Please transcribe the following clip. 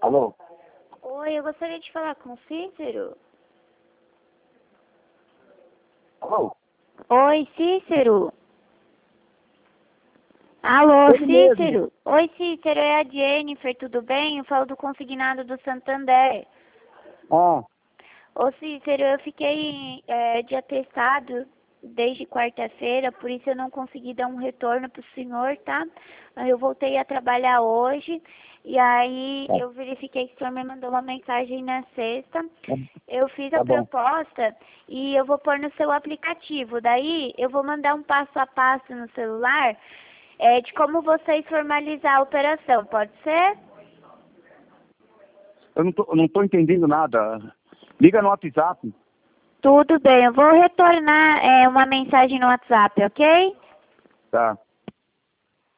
Alô? Oi, eu gostaria de falar com o Cícero. Alô? Oi, Cícero. Alô, Ele mesmo. Cícero. Oi, Cícero, é a Jennifer, tudo bem? Eu falo do consignado do Santander. Ah, Ô, Cícero, eu fiquei de atestado desde quarta-feira, por isso eu não consegui dar um retorno pro senhor, tá? Eu voltei a trabalhar hoje, e aí eu verifiquei que o senhor me mandou uma mensagem na sexta. Eu fiz a tá bom. proposta e eu vou pôr no seu aplicativo. Daí eu vou mandar um passo a passo no celular de como vocês formalizar a operação, pode ser? Eu não tô entendendo nada. Liga no WhatsApp. Tudo bem, eu vou retornar uma mensagem no WhatsApp, ok? Tá.